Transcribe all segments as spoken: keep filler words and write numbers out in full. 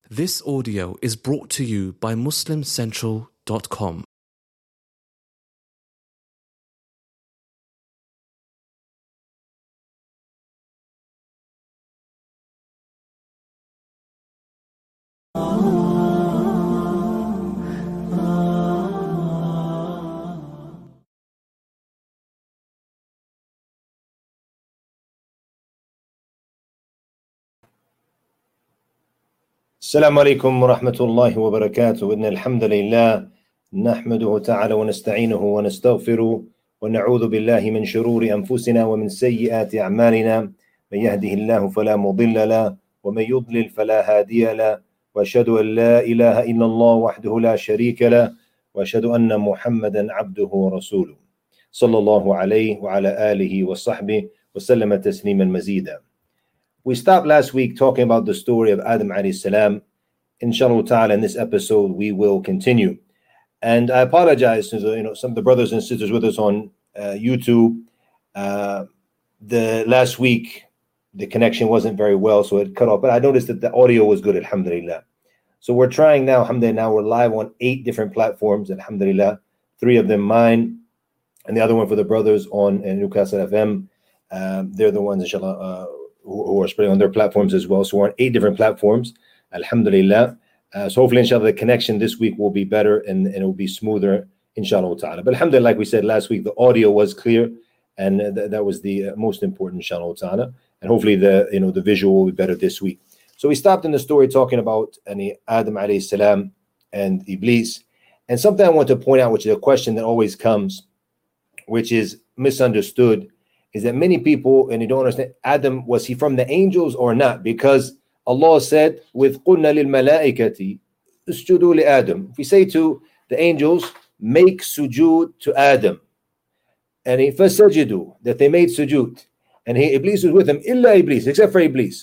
This audio is brought to you by Muslim Central dot com. السلام عليكم ورحمة الله وبركاته. إن الحمد لله نحمده تعالى ونستعينه ونستغفره ونعوذ بالله من شرور أنفسنا ومن سيئات أعمالنا. من يهده الله فلا مضل له ومن يضلل فلا هادي له، وأشهد أن لا إله إلا الله وحده لا شريك له، وأشهد أن محمدا عبده ورسوله صلى الله عليه وعلى آله وصحبه وسلم تسليما مزيدا. We stopped last week talking about the story of Adam alayhi salam. Inshallah ta'ala, in this episode we will continue. And I apologize to the, you know, some of the brothers and sisters with us on uh, YouTube. Uh, the last week the connection wasn't very well, so it cut off. But I noticed that the audio was good, alhamdulillah. So we're trying now, alhamdulillah. Now we're live on eight different platforms, alhamdulillah. Three of them mine, and the other one for the brothers on uh, Newcastle F M. Um, they're the ones, inshallah, uh, who are spreading on their platforms as well. So we're on eight different platforms, alhamdulillah. Uh, so hopefully, inshallah, the connection this week will be better and, and it will be smoother, inshallah ta'ala. But alhamdulillah, like we said last week, the audio was clear, and th- that was the uh, most important, inshallah ta'ala. And hopefully the you know the visual will be better this week. So we stopped in the story talking about any Adam alayhi salam and Iblis. And something I want to point out, which is a question that always comes, which is misunderstood, is that many people, and you don't understand, Adam, was he from the angels or not? Because Allah said, with قُلْنَا لِلْمَلَائِكَةِ اسْجُدُوا لِآدَمَ. If we say to the angels, make sujood to Adam, and he فَسَجِدُوا, that they made sujood, and he, Iblis was with him, illa Iblis, except for Iblis.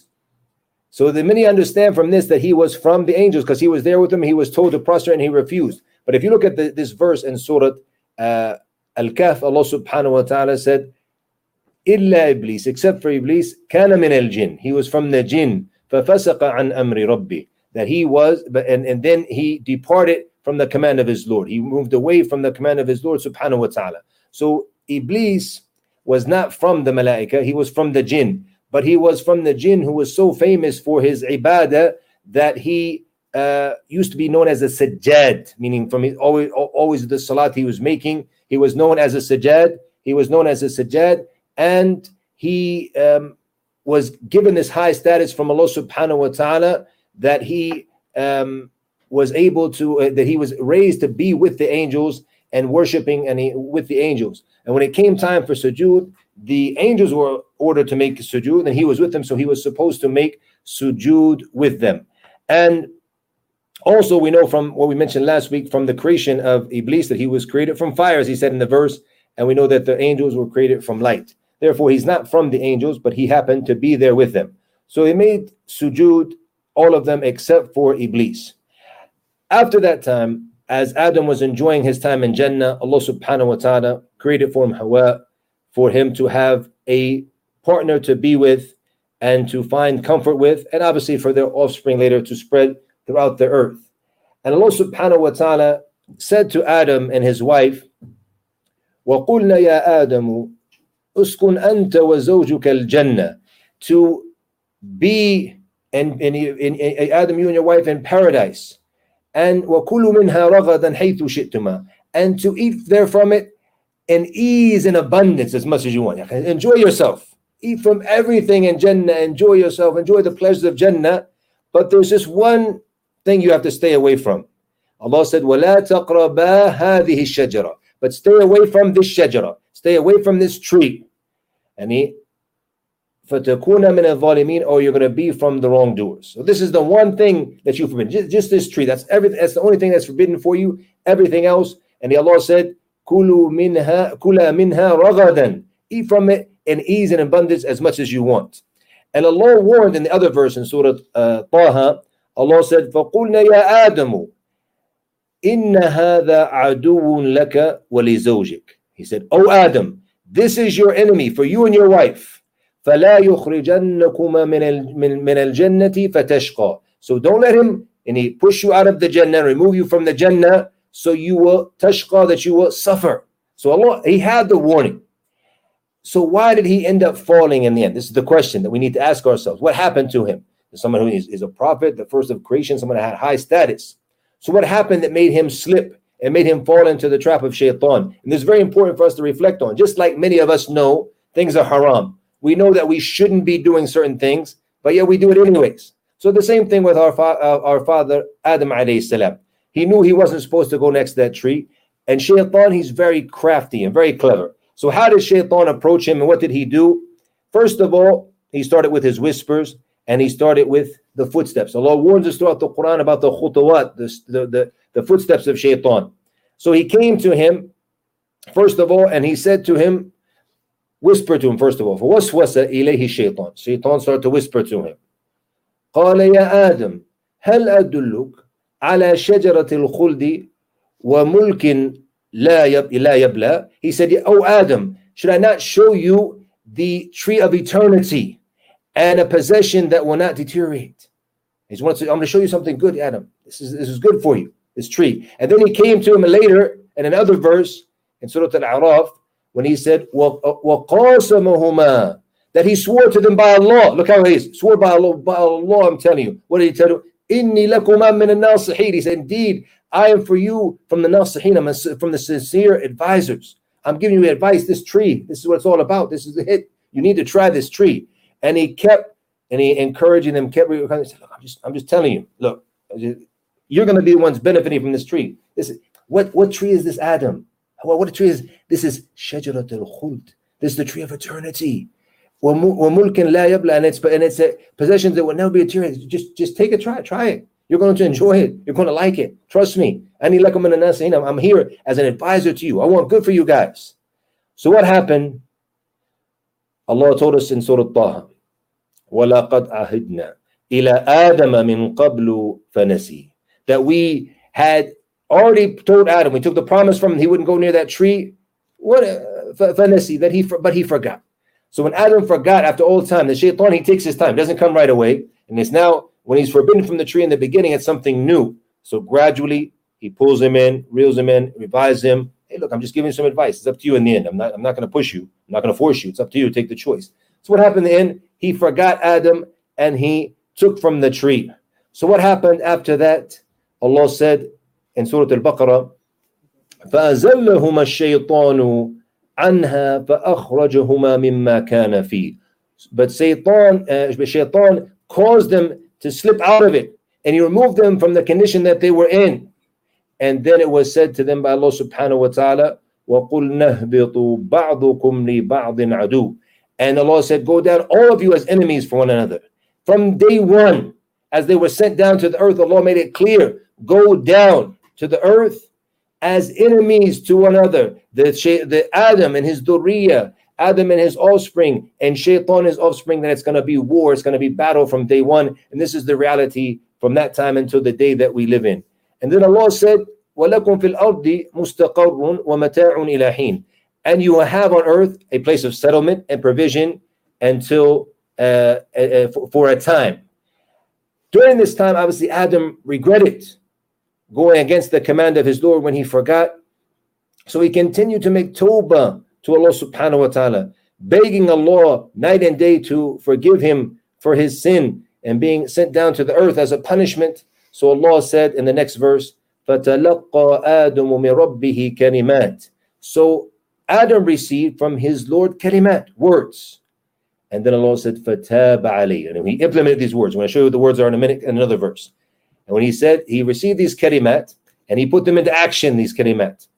So the many understand from this that he was from the angels, because he was there with them, he was told to prostrate and he refused. But if you look at the, this verse in Surah uh, Al-Kahf, Allah subhanahu wa ta'ala said, إلا إبليس, except for Iblis, كان من الجن, he was from the jinn, ففسق عن أمر ربي, that he was, and, and then he departed from the command of his Lord. He moved away from the command of his Lord subhanahu wa ta'ala. So Iblis was not from the malaika, he was from the jinn, but he was from the jinn who was so famous for his ibadah that he uh, used to be known as a sajjad, meaning from his, always, always the salat he was making, he was known as a sajjad, he was known as a sajjad, and he um, was given this high status from Allah subhanahu wa ta'ala that he um, was able to, uh, that he was raised to be with the angels and worshiping and he, with the angels. And when it came time for sujood, the angels were ordered to make sujood and he was with them, so he was supposed to make sujood with them. And also we know from what we mentioned last week, from the creation of Iblis, that he was created from fire, as he said in the verse, and we know that the angels were created from light. Therefore, he's not from the angels, but he happened to be there with them. So he made sujood, all of them except for Iblis. After that time, as Adam was enjoying his time in Jannah, Allah subhanahu wa ta'ala created for him Hawa, for him to have a partner to be with and to find comfort with, and obviously for their offspring later to spread throughout the earth. And Allah subhanahu wa ta'ala said to Adam and his wife, وَقُلْنَا يَا آدَمُ uskun anta wa zawjuka al-jannah, to be in, in, in, in Adam, you and your wife, in paradise, and wa kulu minha ragadan haythu shi'tuma, and to eat there from it in ease and abundance as much as you want. Enjoy yourself, eat from everything in Jannah, enjoy yourself, enjoy the pleasures of Jannah, but there's just one thing you have to stay away from. Allah said, وَلَا تَقْرَبَا هَذِهِ الشَّجَرَةِ, but stay away from this shajara, stay away from this tree. And he, فَتَكُونَ مِنَ الظَّالِمِينَ, or you're going to be from the wrongdoers. So this is the one thing that you forbidden, just, just this tree. That's everything. That's the only thing that's forbidden for you. Everything else, and the Allah said, كُلُوا مِنْهَا كُلَا مِنْهَا رَغَدًا, eat from it in ease and abundance as much as you want. And Allah warned in the other verse in Surah uh, Taha, Allah said, فَقُلْنَا يَا آدَمُ إِنَّ هَذَا عَدُوٌ لَكَ وَلِزَوْجِكَ. He said, O Adam, this is your enemy for you and your wife. فَلَا يُخْرِجَنَّكُمَا مِنَ الْجَنَّةِ فَتَشْقَى. So don't let him and he push you out of the Jannah, remove you from the Jannah, so you will tashqa, that you will suffer. So Allah, he had the warning. So why did he end up falling in the end? This is the question that we need to ask ourselves. What happened to him? Someone who is, is a prophet, the first of creation, someone that had high status. So what happened that made him slip and made him fall into the trap of shaitan? And this is very important for us to reflect on. Just like many of us know things are haram. We know that we shouldn't be doing certain things, but yet we do it anyways. So the same thing with our, fa- uh, our father, Adam alayhi salam. He knew he wasn't supposed to go next to that tree. And shaitan, he's very crafty and very clever. So how did shaitan approach him, and what did he do? First of all, he started with his whispers, and he started with the footsteps. Allah warns us throughout the Quran about the khutawat, the, the, the, the footsteps of shaitan. So he came to him, first of all, and he said to him, whisper to him, first of all. فَوَسْوَسَ إِلَيْهِ الشَّيْطَانِ Shaitan started to whisper to him. قَالَ يَا آدَمْ هَلْ أَدُلُّكَ عَلَى شَجَرَةِ الْخُلْدِ وَمُلْكٍ لَا يَبْلَى He said, oh Adam, should I not show you the tree of eternity and a possession that will not deteriorate? He wants to, I'm going to show you something good, Adam. This is, this is good for you, this tree. And then he came to him later in another verse in Surah Al-A'raf when he said, وَقَاسَمَهُمَا that he swore to them by Allah. Look how he is. Swore by Allah, by Allah, I'm telling you. What did he tell you? إِنِّي لَكُمَا مِنَ النَّاصِحِينَ He said, indeed, I am for you from the nasihin, I'm from the sincere advisors. I'm giving you advice, this tree, this is what it's all about. This is the hit. You need to try this tree. And he kept, and he encouraging them, kept, he said, look, I'm just, I'm just telling you, look, you're going to be the ones benefiting from this tree. This is, what, what tree is this, Adam? What, what tree is, this is Shajarat al-Khuld. This is the tree of eternity. وَمُلْكٍ لَا يَبْلَى And it's, and it's a possession that will never be deteriorated. Just, just take a try, try it. You're going to enjoy it. You're going to like it. Trust me. I'm here as an advisor to you. I want good for you guys. So what happened? Allah told us in Surah Taha, وَلَقَدْ عَهِدْنَا إِلَىٰ آدَمَ مِنْ قَبْلُ فَنَسِي That we had already told Adam, we took the promise from him, he wouldn't go near that tree. What فَنَسِي that he but he forgot. So when Adam forgot after all time, the shaitan, he takes his time, doesn't come right away, and it's now when he's forbidden from the tree in the beginning, it's something new. So gradually, he pulls him in, reels him in, revises him. Hey, look, I'm just giving you some advice. It's up to you in the end. I'm not, I'm not going to push you. I'm not going to force you. It's up to you to take the choice. So what happened in the end? He forgot Adam and he took from the tree. So what happened after that? Allah said in Surah Al-Baqarah, فَأَزَلَّهُمَا الشَّيْطَانُ عَنْهَا فَأَخْرَجَهُمَا مِمَّا كَانَ فِيهِ But Shaitan, uh, Shaitan caused them to slip out of it, and he removed them from the condition that they were in. And then it was said to them by Allah subhanahu wa ta'ala, وَقُلْ نَهْبِطُوا بَعْضُكُمْ لِبَعْضٍ عَدُوٍ And Allah said, go down, all of you as enemies for one another. From day one, as they were sent down to the earth, Allah made it clear, go down to the earth as enemies to one another. The, the Adam and his duriyah, Adam and his offspring, and Shaitan his offspring, that it's going to be war, it's going to be battle from day one. And this is the reality from that time until the day that we live in. And then Allah said, وَلَكُمْ فِي الْأَرْضِ مُسْتَقَرٌ وَمَتَاعٌ إِلَى حِينٍ And you will have on earth a place of settlement and provision until uh, uh, for, for a time. During this time, obviously, Adam regretted going against the command of his Lord when he forgot. So he continued to make tawbah to Allah subhanahu wa ta'ala, begging Allah night and day to forgive him for his sin and being sent down to the earth as a punishment. So Allah said in the next verse, فَتَلَقَّى آدَمُ مِن رَبِّهِ كَلِمَاتٍ So Adam received from his Lord kalimat, words. And then Allah said, فَتَابَ عَلَيْهِ And he implemented these words. I'm going to show you what the words are in a minute in another verse. And when he said, he received these kalimat, and he put them into action, these kalimat.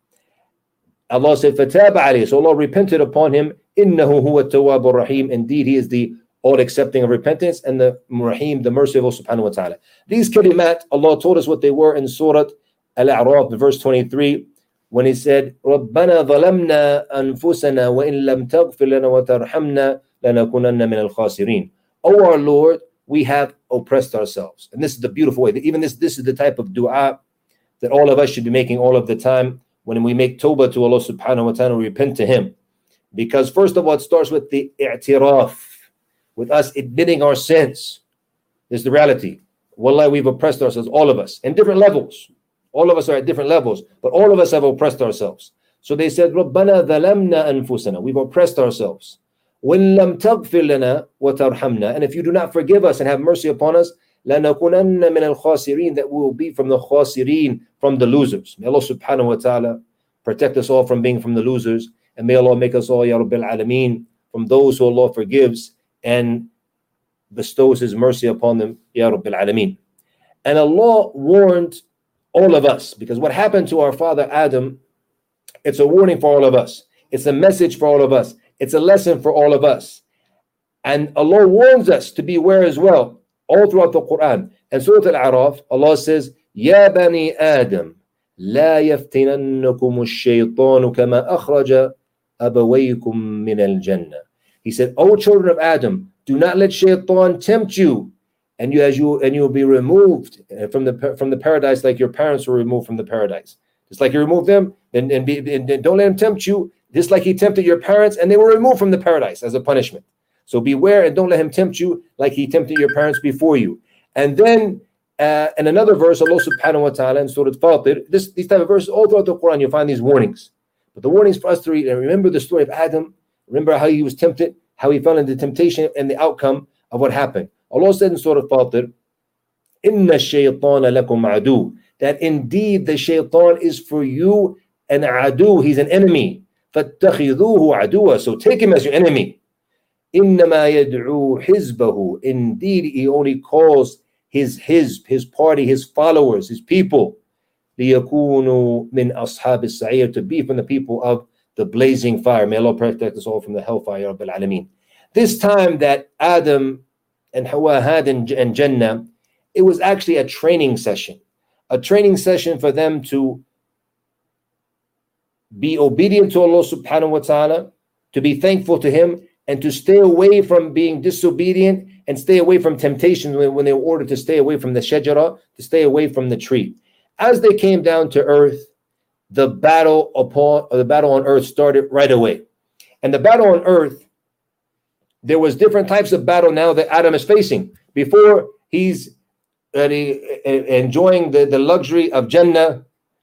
Allah said, فَتَابَ عَلَيْهِ So Allah repented upon him, إِنَّهُ هُوَ التَّوَّابُ الرَّحِيمُ Indeed, he is the all-accepting of repentance and the Rahim, the merciful subhanahu wa ta'ala. These kalimat, Allah told us what they were in Surah Al-A'raf, verse twenty-three, when he said, رَبَّنَا ظَلَمْنَا أَنفُسَنَا وَإِن لَمْ تَغْفِرْ لَنَا وَتَرْحَمْنَا لَنَكُونَنَّ مِنَ الْخَاسِرِينَ O our Lord, we have oppressed ourselves. And this is the beautiful way. Even this, this is the type of dua that all of us should be making all of the time when we make tawbah to Allah subhanahu wa ta'ala, we repent to Him. Because first of all, it starts with the i'tiraf, with us admitting our sins. This is the reality. Wallahi, we've oppressed ourselves, all of us, in different levels. All of us are at different levels, but all of us have oppressed ourselves. So they said, رَبَّنَا ظَلَمْنَا أَنفُسَنَا. We've oppressed ourselves. وَإِن لَمْ تَغْفِرْ لَنَا وَتَرْحَمْنَا. And if you do not forgive us and have mercy upon us, لَنَكُونَنَّ مِنَ الْخَاسِرِينَ. That we will be from the khasirin, from the losers. May Allah subhanahu wa ta'ala protect us all from being from the losers. And may Allah make us all, Ya Rabbil Alameen, from those who Allah forgives and bestows His mercy upon them, Ya Rabbil Alameen. And Allah warned all of us, because what happened to our father Adam, it's a warning for all of us. It's a message for all of us. It's a lesson for all of us. And Allah warns us to beware as well, all throughout the Quran. And Surah Al-A'raf, Allah says, Ya bani Adam, la yaftinannakum ash-shaytanu kama akhraja abawaykum min al-jannah. He said, O children of Adam, do not let shaitan tempt you, and you as you and you will be removed from the from the paradise like your parents were removed from the paradise. Just like you removed them, and, and, be, and don't let him tempt you, just like he tempted your parents, and they were removed from the paradise as a punishment. So beware and don't let him tempt you like he tempted your parents before you. And then uh, in another verse, Allah subhanahu wa ta'ala in Surah Fatir, this, these type of verses all throughout the Quran, you'll find these warnings. But the warnings for us to read, and remember the story of Adam, remember how he was tempted, how he fell into temptation and the outcome of what happened. Allah said in Surah Fatir, Inna shaytana lakum adu. That indeed the shaitan is for you an adu, he's an enemy. فَاتَّخِذُوهُ عَدُوًا. So take him as your enemy. إِنَّمَا يَدْعُو حِزْبَهُ. Indeed, he only calls his his his party, his followers, his people, لِيَكُونُوا مِنْ أَصْحَابِ السَّعِيرِ, to be from the people of the blazing fire. May Allah protect us all from the hellfire, Ya Rabbil Alameen. This time that Adam and Hawa had in, in Jannah, it was actually a training session. A training session for them to be obedient to Allah subhanahu wa ta'ala, to be thankful to Him, and to stay away from being disobedient and stay away from temptation when, when they were ordered to stay away from the shajara, to stay away from the tree. As they came down to earth, the battle upon or the battle on earth started right away. And the battle on earth, there was different types of battle now that Adam is facing. Before, he's uh, enjoying the, the luxury of Jannah,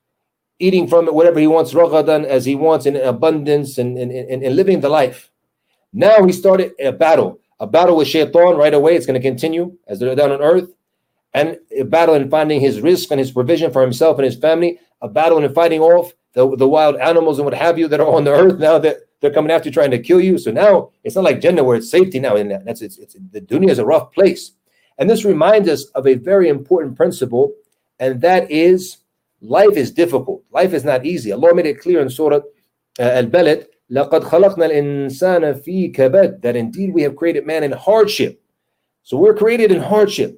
eating from it whatever he wants, raghadan, as he wants, in abundance, and, and, and, and living the life. Now he started a battle, a battle with shaitan right away. It's going to continue as they're down on earth, and a battle in finding his rizq and his provision for himself and his family, a battle in fighting off the, the wild animals and what have you that are on the earth now that they're coming after trying to kill you. So now it's not like Jannah where it's safety now. In that, that's it's, it's the dunya is a rough place, and this reminds us of a very important principle, and that is life is difficult. Life is not easy. Allah made it clear in Surah uh, Al-Balad, لَقَدْ خَلَقْنَا الْإِنسَانَ فِي كَبَدٍ, that indeed we have created man in hardship. So we're created in hardship.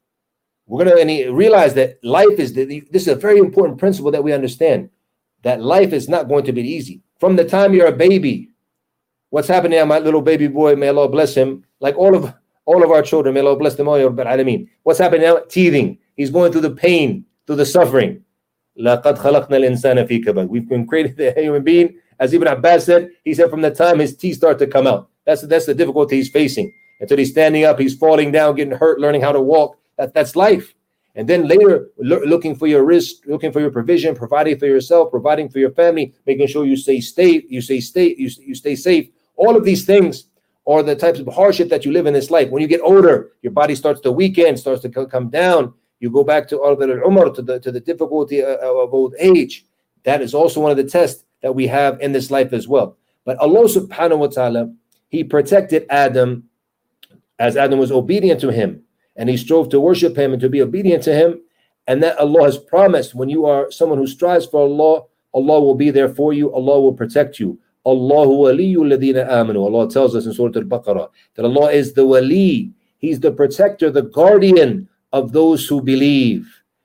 We're going to realize that life is, this is a very important principle that we understand, that life is not going to be easy. From the time you're a baby, what's happening now, my little baby boy, may Allah bless him, like all of all of our children, may Allah bless them all, Ya Rabbil Alameen. What's happening now? Teething. He's going through the pain, through the suffering. لَقَدْ خَلَقْنَا الْإِنسَانَ فِي كَبَدٍ. We've been created a human being, as Ibn Abbas said, he said from the time his teeth start to come out. That's, that's the difficulty he's facing. Until he's standing up, he's falling down, getting hurt, learning how to walk. That, that's life. And then later, lo- looking for your risk, looking for your provision, providing for yourself, providing for your family, making sure you stay stay, you stay stay, you, you stay safe. All of these things are the types of hardship that you live in this life. When you get older, your body starts to weaken, starts to come down. You go back to al-umar, to the to the difficulty of old age. That is also one of the tests that we have in this life as well. But Allah subhanahu wa ta'ala, He protected Adam as Adam was obedient to Him, and he strove to worship Him and to be obedient to Him. And that Allah has promised, when you are someone who strives for Allah, Allah will be there for you, Allah will protect you. Allahu waliyyu alladhina amanu. Allah tells us in Surah Al-Baqarah that Allah is the wali, He's the protector, the guardian of those who believe.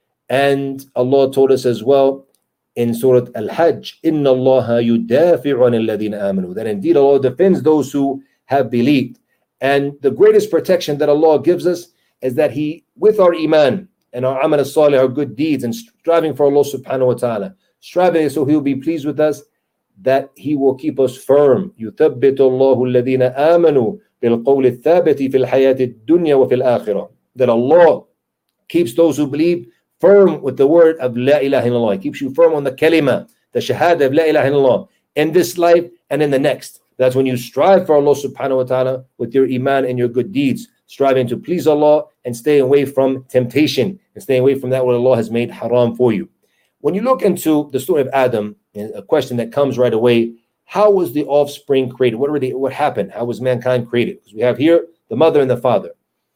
And Allah told us as well in Surah Al-Hajj, Inna Allaha yudafi'u an alladhina amanu, that indeed Allah defends those who have believed. And the greatest protection that Allah gives us is that He, with our iman and our amal as-salih, our good deeds, and striving for Allah subhanahu wa ta'ala, striving so He will be pleased with us, that He will keep us firm. يُثَبِّتُ اللَّهُ الَّذِينَ آمَنُوا بِالْقَوْلِ الثَّابِتِ فِي الْحَيَاةِ الدُّنْيَا وَفِي الْآخِرَةِ. That Allah keeps those who believe firm with the word of La ilaha illallah. It keeps you firm on the kalima, the shahada of La ilaha illallah, in this life and in the next. That's when you strive for Allah subhanahu wa ta'ala with your iman and your good deeds, striving to please Allah and stay away from temptation and stay away from that what Allah has made haram for you. When you look into the story of Adam, a question that comes right away, how was the offspring created? What were the, what happened? How was mankind created? Because we have here the mother and the father.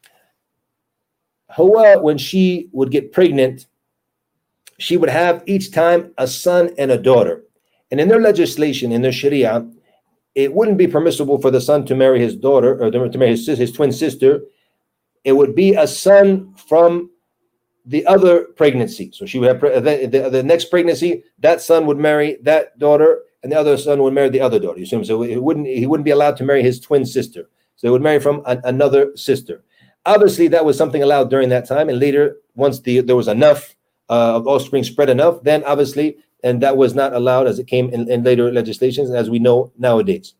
Hawa, when she would get pregnant, she would have each time a son and a daughter. And in their legislation, in their sharia, it wouldn't be permissible for the son to marry his daughter or to marry his, his twin sister. It would be a son from the other pregnancy. So she would have the, the, the next pregnancy, that son would marry that daughter, and the other son would marry the other daughter. You see what I'm saying? So it wouldn't, he wouldn't be allowed to marry his twin sister. So they would marry from an, another sister. Obviously, that was something allowed during that time. And later, once the, there was enough uh, of offspring spread enough, then obviously, and that was not allowed as it came in, in later legislations, as we know nowadays.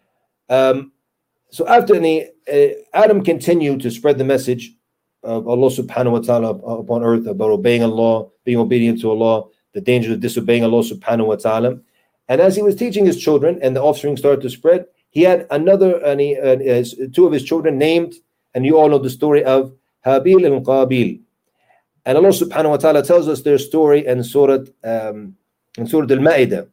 Um, so after the, uh, Adam continued to spread the message of Allah subhanahu wa ta'ala upon earth about obeying Allah, being obedient to Allah, the danger of disobeying Allah subhanahu wa ta'ala. And as he was teaching his children and the offspring started to spread, he had another, and he, uh, two of his children named, and you all know the story of Habil and Qabil. And Allah subhanahu wa ta'ala tells us their story in Surah, um, in Surah Al-Ma'idah.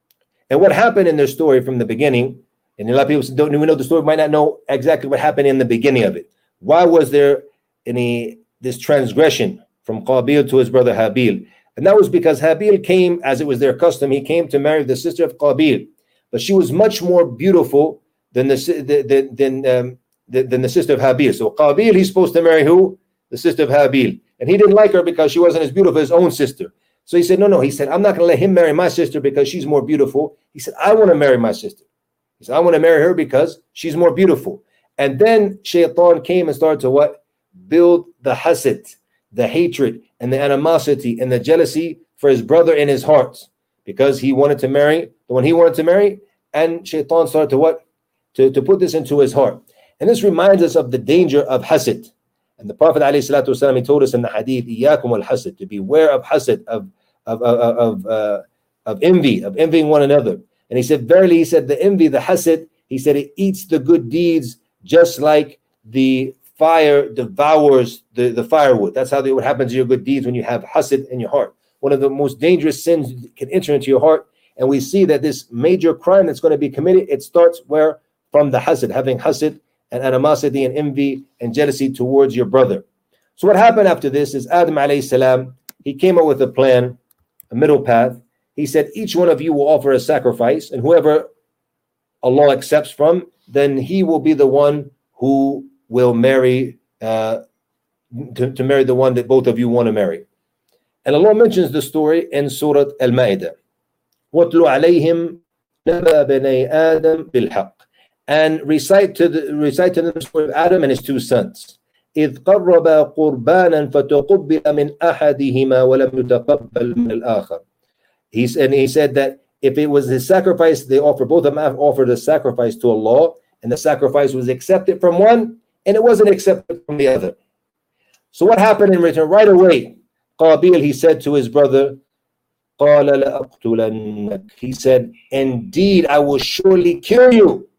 And what happened in their story from the beginning, and a lot of people don't even know the story, might not know exactly what happened in the beginning of it. Why was there any this transgression from Qabil to his brother Habil? And that was because Habil came, as it was their custom, he came to marry the sister of Qabil. But she was much more beautiful than the, than, um, than the sister of Habil. So Qabil, he's supposed to marry who? The sister of Habil. And he didn't like her because she wasn't as beautiful as his own sister. So he said, no, no. He said, I'm not going to let him marry my sister because she's more beautiful. He said, I want to marry my sister. He said, I want to marry her because she's more beautiful. And then Shaitan came and started to what? Build the hasad, the hatred and the animosity and the jealousy for his brother in his heart, because he wanted to marry the one he wanted to marry. And Shaitan started to what? To, to put this into his heart. And this reminds us of the danger of hasad. And the Prophet ﷺ, he told us in the hadith, Iyakum al-hasad, to beware of hasad, of of of of, uh, of envy, of envying one another. And he said, verily, he said, the envy, the hasad, he said, it eats the good deeds just like the fire devours the, the firewood. That's how they, what happens to your good deeds when you have hasad in your heart. One of the most dangerous sins can enter into your heart. And we see that this major crime that's going to be committed, it starts where? From the hasad, having hasad and animosity and envy and jealousy towards your brother. So what happened after this is Adam alayhi salam, he came up with a plan, a middle path. He said, each one of you will offer a sacrifice, and whoever Allah accepts from, then he will be the one who will marry, uh, to, to marry the one that both of you want to marry. And Allah mentions the story in Surah Al-Ma'idah. وَاتْلُ عَلَيْهِمْ نَبَأَ بَنَيْ آدَمْ بِالْحَقِّ. And recite to, the, recite to them the story of Adam and his two sons. إِذْ قَرَّبَا قُرْبَانًا فَتُقُبِّلَ مِنْ أَحَدِهِمَا وَلَمْ يُتَقَبَّلْ مِنَ الْآخَرِ. He said, and he said that if it was his sacrifice, they offered, both of them offered a sacrifice to Allah, and the sacrifice was accepted from one, and it wasn't accepted from the other. So what happened in return? Right away, Qabil, he said to his brother, قَالَ لَأَقْتُلَنَّكَ. He said, indeed, I will surely kill you.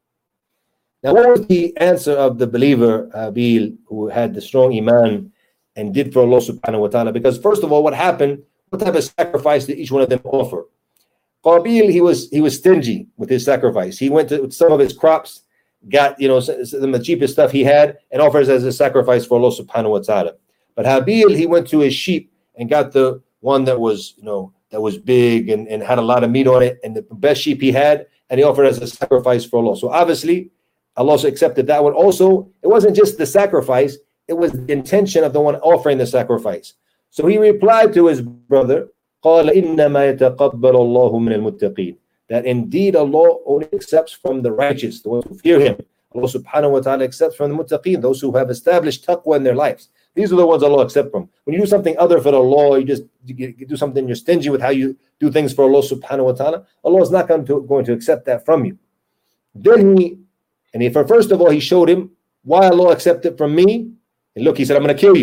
Now, what was the answer of the believer, Habil, who had the strong iman and did for Allah subhanahu wa ta'ala? Because first of all, what happened? What type of sacrifice did each one of them offer? Qabil, he was he was stingy with his sacrifice. He went to some of his crops, got you know some of the cheapest stuff he had, and offers as a sacrifice for Allah subhanahu wa ta'ala. But Habil, he went to his sheep and got the one that was you know that was big and, and had a lot of meat on it, and the best sheep he had, and he offered as a sacrifice for Allah. So obviously, Allah also accepted that one. Also, it wasn't just the sacrifice, it was the intention of the one offering the sacrifice. So he replied to his brother, قَالَ إِنَّمَا يَتَقَبَّلُ اللَّهُ مِنَ الْمُتَّقِينَ. That indeed Allah only accepts from the righteous, the ones who fear Him. Allah subhanahu wa ta'ala accepts from the muttaqeen, those who have established taqwa in their lives. These are the ones Allah accepts from. When you do something other for Allah, you just you do something, you're stingy with how you do things for Allah subhanahu wa ta'ala, Allah is not going to, going to accept that from you. Then he, and if first of all, he showed him why Allah accepted from me. And look, he said, I'm going to kill you.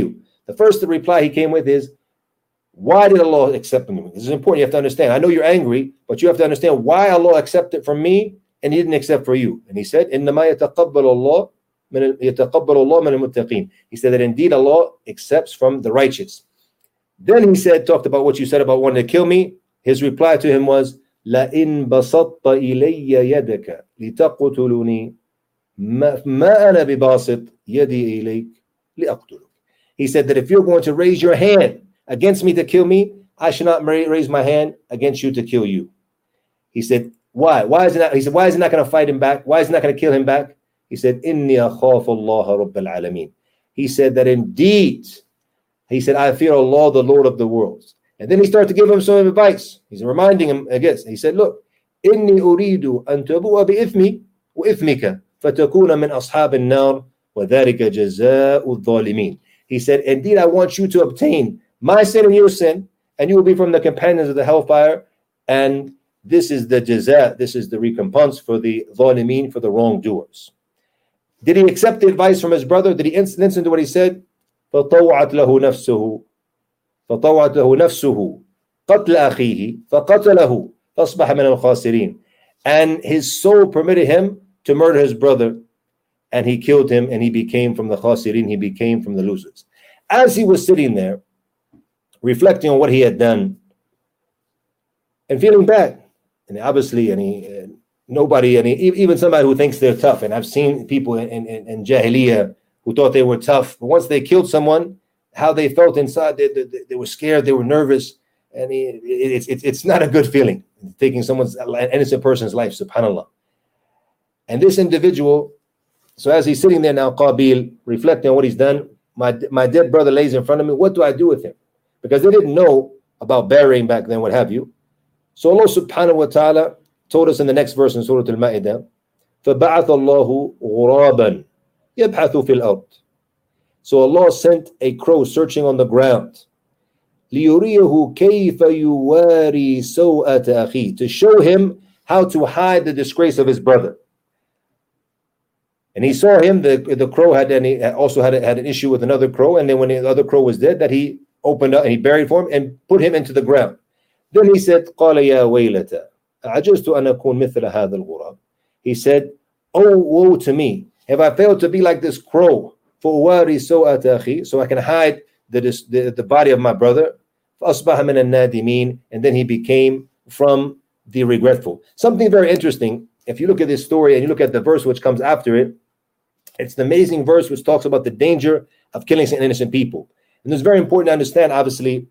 The first reply he came with is, why did Allah accept me? This is important. You have to understand. I know you're angry, but you have to understand why Allah accepted from me and He didn't accept for you. And he said, إِنَّمَا يَتَقَبَّلُ اللَّهُ مِنَ يَتَقَبَّلُ اللَّهُ مِنَ الْمُتَّقِينَ. He said that indeed Allah accepts from the righteous. Then he said, talked about what you said about wanting to kill me. His reply to him was, لَإِن بَسَطْتَ إِلَيَّ يَدَكَ لِتَقْتُلُنِي مَا أَنَا بِبَاسِطْ يَدِي إِلَيْكَ لِأَقْتُلُكَ. He said that if you're going to raise your hand against me to kill me, I should not raise my hand against you to kill you. He said, why? Why is it not? He said, why is he not going to fight him back? Why is he not going to kill him back? He said, إِنِّي أَخَافُ اللَّهَ رَبَّ الْعَالَمِينَ. He said that indeed, he said, I fear Allah, the Lord of the worlds. And then he started to give him some advice. He's reminding him again. He said, look, إِنِّي أُرِيدُ أَن تَبُوءَ بِإِثْمِي وَإِثْمِكَ فَتَكُونَ مِنْ أَصْحَابِ النَّارِ وَذَلِكَ جَزَاءُ الظَّالِمِينَ. He said, indeed, I want you to obtain my sin and your sin, and you will be from the companions of the hellfire. And this is the jaza, this is the recompense for the zalimeen, for the wrongdoers. Did he accept the advice from his brother? Did he listen to what he said? فَطَوْعَتْ لَهُ نَفْسُهُ فَطَوْعَتْ لَهُ نَفْسُهُ قَتْلَ أَخِيهِ فَقَتَلَهُ فَأَصْبَحَ مِنَ الْخَاسِرِينَ. And his soul permitted him to murder his brother, and he killed him, and he became from the khasirin, he became from the losers. As he was sitting there, reflecting on what he had done, and feeling bad, and obviously, and he, uh, nobody, and he, even somebody who thinks they're tough, and I've seen people in, in, in Jahiliyyah who thought they were tough, but once they killed someone, how they felt inside, they, they, they were scared, they were nervous, and he, it, it's, it's, it's not a good feeling, taking someone's, an innocent person's life, subhanAllah. And this individual, so as he's sitting there now, Qabil, reflecting on what he's done, my, my dead brother lays in front of me, what do I do with him? Because they didn't know about burying back then, what have you. So Allah subhanahu wa ta'ala told us in the next verse in Surah Al-Ma'idah, فَبَعَثَ اللَّهُ غُرَابًا يَبْحَثُ فِي الْأَرْضِ. So Allah sent a crow searching on the ground, لِيُرِيَهُ كَيْفَ يُوَارِي سَوْءَةَ أَخِيهِ, to show him how to hide the disgrace of his brother. And he saw him, the, the crow had, and he also had, had an issue with another crow, and then when the other crow was dead, that he opened up and he buried for him and put him into the ground. Then he said, قَالَ يَا وَيْلَةَ أَعَجَزْتُ أَنْ أَكُونَ مِثْلَ هَذَا الْغُرَابِ. He said, oh, woe to me, have I failed to be like this crow, فَأُوَارِي سَوْءَةَ أَخِي, so I can hide the, the, the body of my brother, فَأَصْبَحَ مِنَ النَّادِمِينَ, and then he became from the regretful. Something very interesting, if you look at this story and you look at the verse which comes after it, it's the amazing verse which talks about the danger of killing innocent people. And it's very important to understand, obviously,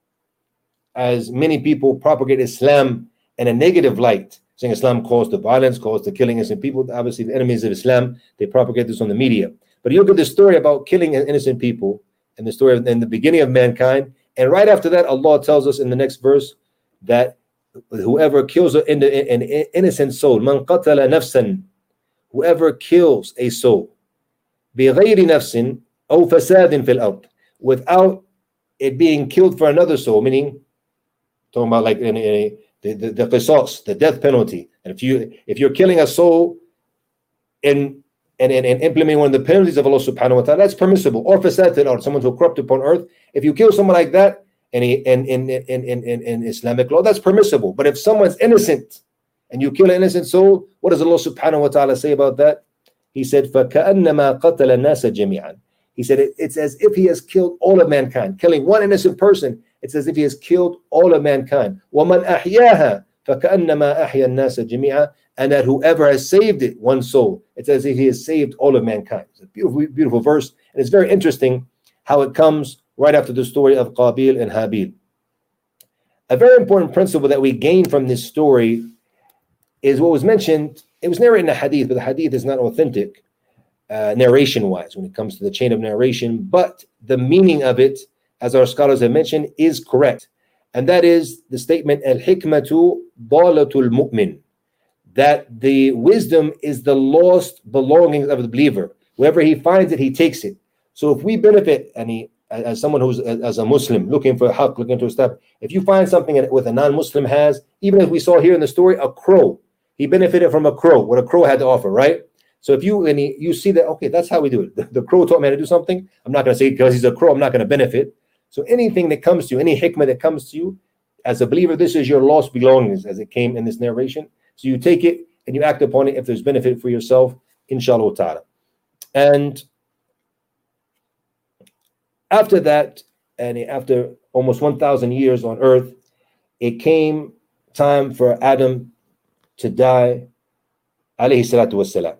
as many people propagate Islam in a negative light, saying Islam caused the violence, caused the killing innocent people. Obviously, the enemies of Islam, they propagate this on the media. But you look at the story about killing innocent people, and the story of, in the beginning of mankind, and right after that, Allah tells us in the next verse that whoever kills an, an innocent soul, man qatala nafsan, whoever kills a soul, بغير نفس أو فساد في الأرض, without it being killed for another soul, meaning talking about like in, in, the the the qisas, the death penalty. And if you if you're killing a soul in and, and, and implementing one of the penalties of Allah subhanahu wa ta'ala, that's permissible. Or fasad fil ard, someone who corrupt upon earth. If you kill someone like that in in in in in, in, in Islamic law, that's permissible. But if someone's innocent and you kill an innocent soul, what does Allah subhanahu wa ta'ala say about that? He said, فَكَأَنَّمَا قَتَلَ النَّاسَ جَمِيعًا. He said, it, it's as if he has killed all of mankind. Killing one innocent person, it's as if he has killed all of mankind. وَمَنْ أَحْيَاهَا فَكَأَنَّمَا أَحْيَا النَّاسَ جَمِيعًا. And that whoever has saved it, one soul, it's as if he has saved all of mankind. It's a beautiful, beautiful verse. And it's very interesting how it comes right after the story of Qabil and Habil. A very important principle that we gain from this story is what was mentioned. It was narrated in a hadith, but the hadith is not authentic uh, narration-wise when it comes to the chain of narration. But the meaning of it, as our scholars have mentioned, is correct. And that is the statement, al-hikmatu dalatul mu'min, that the wisdom is the lost belongings of the believer. Wherever he finds it, he takes it. So if we benefit, and he, as someone who's as a Muslim looking for a haqq, looking to a step, if you find something with a non-Muslim has, even as we saw here in the story, a crow, he benefited from a crow, what a crow had to offer, right? So if you and he, you see that, okay, that's how we do it. The, the crow taught me how to do something. I'm not going to say because he's a crow, I'm not going to benefit. So anything that comes to you, any hikmah that comes to you, as a believer, this is your lost belongings, as it came in this narration. So you take it and you act upon it if there's benefit for yourself, inshallah ta'ala. And after that, and after almost one thousand years on earth, it came time for Adam to die, alayhi salatu wassalam.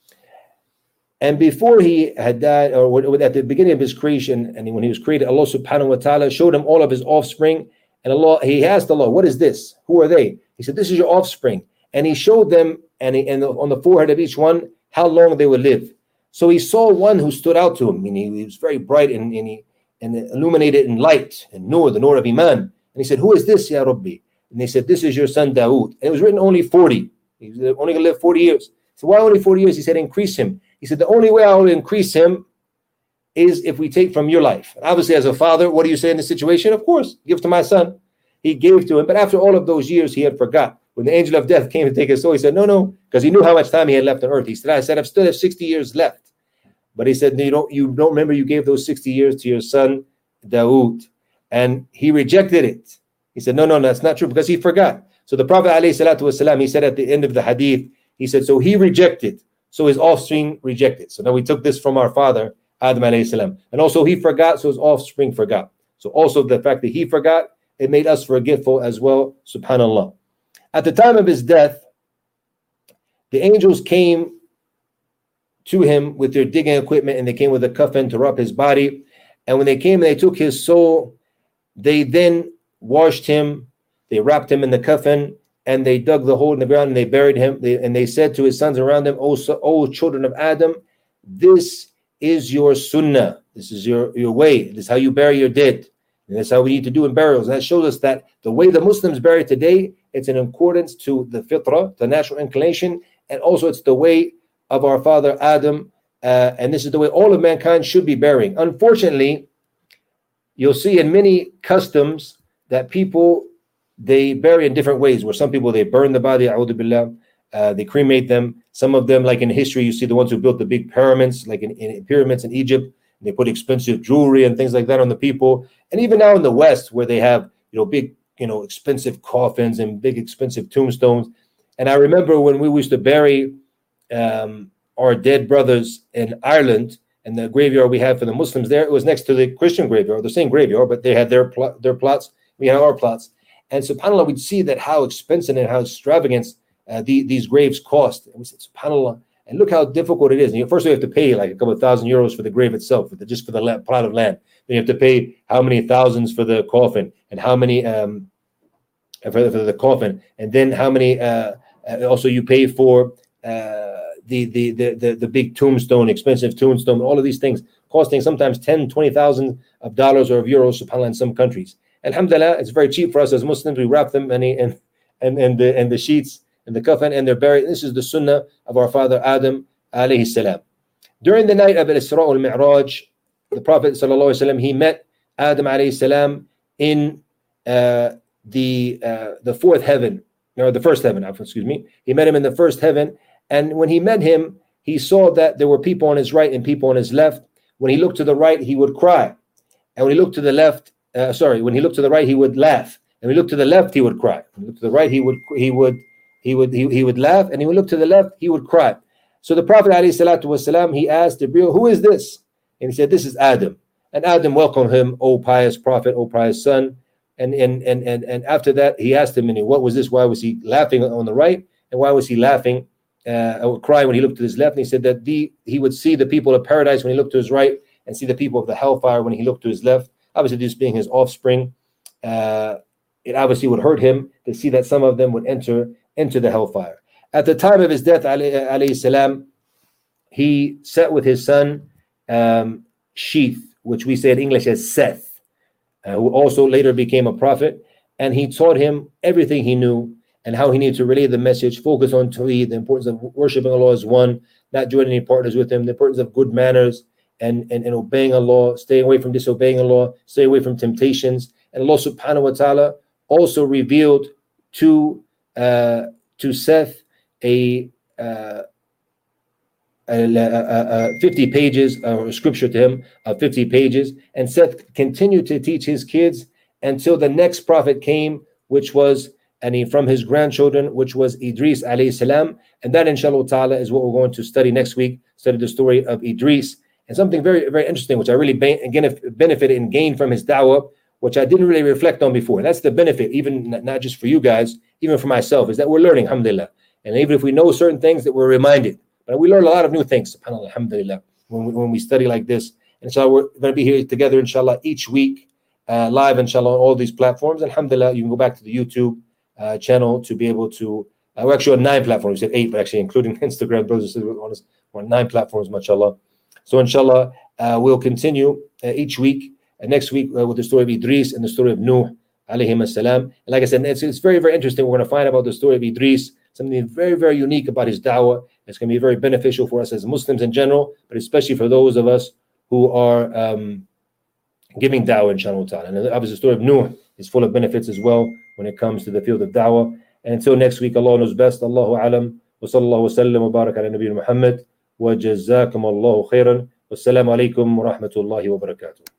And before he had died, or at the beginning of his creation, and when he was created, Allah subhanahu wa ta'ala showed him all of his offspring. And Allah, he asked Allah, what is this? Who are they? He said, this is your offspring. And he showed them, and, he, and on the forehead of each one, how long they would live. So he saw one who stood out to him. And he, he was very bright and, and, he, and illuminated in light and nur, the nur of Iman. And he said, who is this, Ya Rabbi? And they said, this is your son Dawood. And it was written only forty. He was only going to live forty years. So why only forty years? He said, increase him. He said, the only way I will increase him is if we take from your life. And obviously, as a father, what do you say in this situation? Of course, give to my son. He gave to him. But after all of those years, he had forgot. When the angel of death came to take his soul, he said, no, no, because he knew how much time he had left on earth. He said, I said, I still have sixty years left. But he said, no, you don't, you don't remember you gave those sixty years to your son, Dawood. And he rejected it. He said, no, no, no, that's not true, because he forgot. So the Prophet ﷺ, he said at the end of the hadith, he said, so he rejected, so his offspring rejected. So now we took this from our father, Adam alayhi salam. And also he forgot, so his offspring forgot. So also the fact that he forgot, it made us forgetful as well, subhanallah. At the time of his death, the angels came to him with their digging equipment, and they came with a coffin to wrap his body. And when they came and they took his soul, they then washed him, they wrapped him in the coffin, and they dug the hole in the ground and they buried him. They, and they said to his sons around them, O, o children of Adam, this is your sunnah. This is your, your way. This is how you bury your dead. And that's how we need to do in burials. And that shows us that the way the Muslims bury today, it's in accordance to the fitrah, the natural inclination, and also it's the way of our father Adam. Uh, and this is the way all of mankind should be burying. Unfortunately, you'll see in many customs that people, they bury in different ways, where some people, they burn the body, a'udhu billah, uh, they cremate them. Some of them, like in history, you see the ones who built the big pyramids, like in, in pyramids in Egypt, they put expensive jewelry and things like that on the people. And even now in the West, where they have, you know, big, you know, expensive coffins and big expensive tombstones. And I remember when we used to bury um, our dead brothers in Ireland, and the graveyard we had for the Muslims there, it was next to the Christian graveyard, the same graveyard, but they had their pl- their plots, we had our plots. And subhanAllah, we'd see that how expensive and how extravagant uh, the, these graves cost. And we said, subhanAllah, and look how difficult it is. And you, first you have to pay like a couple of thousand euros for the grave itself, for the, just for the land, plot of land. Then you have to pay how many thousands for the coffin, and how many um, for, for the coffin, and then how many. Uh, uh, also, you pay for uh, the, the the the the big tombstone, expensive tombstone. All of these things costing sometimes ten, twenty thousand of dollars or of euros, subhanAllah, in some countries. Alhamdulillah, it's very cheap for us as Muslims. We wrap them in and and and the and the sheets and the coffin, and they're buried. This is the sunnah of our father Adam alayhi salam. During the night of Al-Isra wal-Mi'raj, the Prophet sallallahu alaihi wasallam, he met Adam alayhi salam in uh, the uh, the fourth heaven, or the first heaven. Excuse me. He met him in the first heaven, and when he met him, he saw that there were people on his right and people on his left. When he looked to the right, he would cry, and when he looked to the left, uh, sorry, when he looked to the right, he would laugh, and when he looked to the left, he would cry. When he looked to the right, he would he would he would he, he would laugh, and he would look to the left, he would cry. So the Prophet ﷺ, he asked Jibreel, who is this? And he said, this is Adam. And Adam welcomed him, O pious Prophet, O pious son. And and and and, and after that, he asked him, what was this? Why was he laughing on the right? And why was he laughing uh, or crying when he looked to his left? And he said that the, he would see the people of paradise when he looked to his right, and see the people of the hellfire when he looked to his left. Obviously, this being his offspring, uh, it obviously would hurt him to see that some of them would enter into the hellfire. At the time of his death, alayhi salam, he sat with his son, um, Sheeth, which we say in English as Seth, uh, who also later became a prophet, and he taught him everything he knew and how he needed to relay the message, focus on Tawheed, the importance of worshiping Allah as one, not joining any partners with him, the importance of good manners and, and, and obeying Allah, staying away from disobeying Allah, stay away from temptations. And Allah subhanahu wa ta'ala also revealed to, uh, to Seth a uh, uh, uh, fifty pages or scripture to him of fifty pages, and Seth continued to teach his kids until the next prophet came, which was and he, from his grandchildren, which was Idris alayhi salam. And that, inshallah ta'ala, is what we're going to study next week, study the story of Idris. And something very, very interesting, which I really, again, benefited and gained from his da'wah, which I didn't really reflect on before. That's the benefit, even not just for you guys, even for myself, is that we're learning, alhamdulillah. And even if we know certain things, that we're reminded. But we learn a lot of new things, subhanAllah, alhamdulillah, when we, when we study like this. And inshallah, we're going to be here together, inshallah, each week, uh, live, inshallah, on all these platforms. Alhamdulillah, you can go back to the YouTube uh, channel to be able to, uh, we're actually on nine platforms. We said eight, but actually including Instagram, brothers and sisters, we're on nine platforms, mashallah. So inshallah, uh, we'll continue uh, each week. Uh, next week uh, with the story of Idris and the story of Nuh, alayhim as-salam. And like I said, it's, it's very, very interesting. We're going to find about the story of Idris, something very, very unique about his da'wah. It's going to be very beneficial for us as Muslims in general, but especially for those of us who are um, giving da'wah, inshallah ta'ala. And obviously the story of Nuh is full of benefits as well when it comes to the field of da'wah. And until next week, Allah knows best. Allahu alam. Wa sallallahu wa sallam wa barak ala nabiyyina Muhammad. Wa jazakum Allahu khairan. Wassalamu alaikum wa rahmatullahi wa barakatuh.